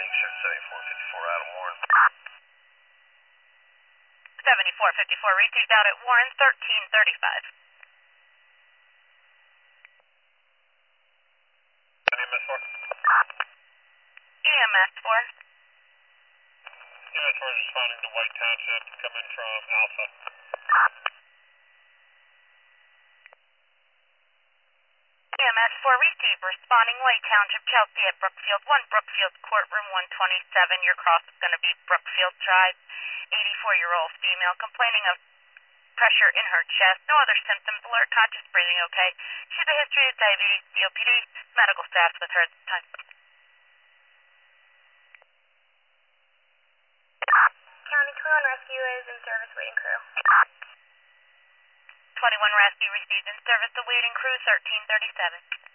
think you should 7454 out of Warren. 7454 received out at Warren, 1335. EMS 4? EMS 4. EMS 4 is responding to White Township, coming from Alpha. EMS 4 received, responding White Township, Chelsea at Brookfield 1, Brookfield Courtroom 127. Your cross is going to be Brookfield Drive. 84-year-old female complaining of pressure in her chest. No other symptoms. Alert, conscious, breathing okay. She has a history of diabetes, COPD. Medical staff with her at the time. County 21 Rescue is in service, waiting crew. 21 Rescue received in service, awaiting crew 1337.